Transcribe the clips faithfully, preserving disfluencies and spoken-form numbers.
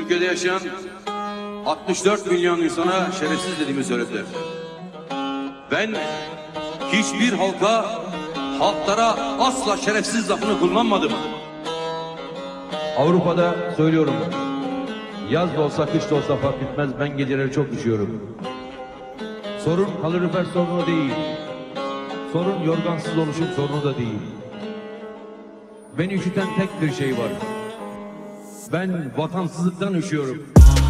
Türkiye'de yaşayan altmış dört milyon insana şerefsiz dediğimi söylediler. Ben hiçbir halka, halklara asla şerefsiz lafını kullanmadım. Avrupa'da söylüyorum, yaz da olsa kış da olsa fark etmez, ben geceleri çok üşüyorum. Sorun kalorifer sorunu değil, sorun yorgansız oluşum sorunu da değil. Beni üşüten tek bir şey var, ben vatansızlıktan üşüyorum.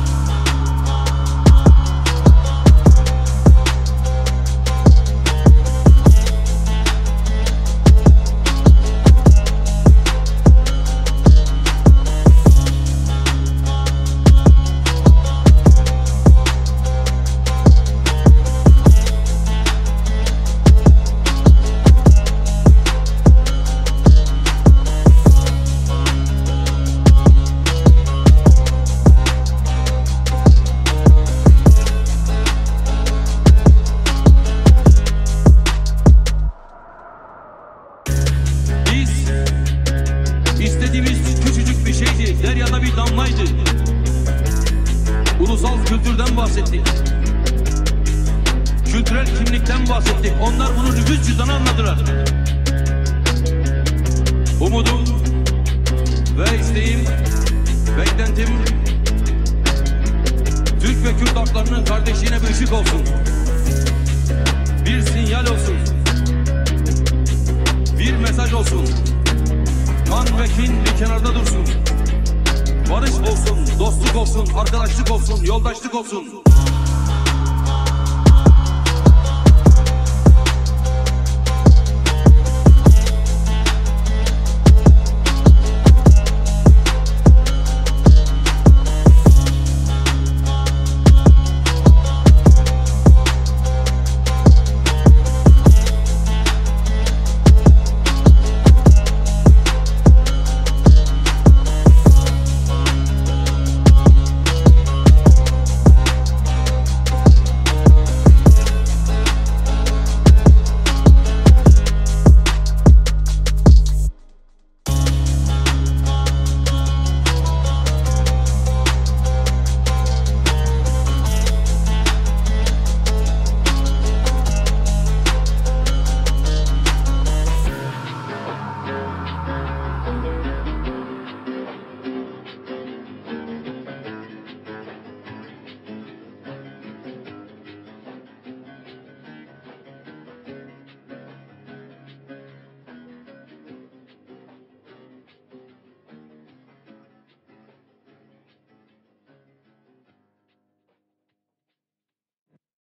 İstediğimiz küçücük bir şeydi, deryada bir damlaydı. Ulusal kültürden bahsettik. Kültürel kimlikten bahsettik. Onlar bunu nüfus cüzdanı anladılar. Umudum ve isteğim, beklentim, Türk ve Kürt halklarının kardeşliğine bir ışık olsun. Bir sinyal olsun. Bir mesaj olsun. Kan ve kin bir kenarda dursun. Barış olsun, dostluk olsun, arkadaşlık olsun, yoldaşlık olsun.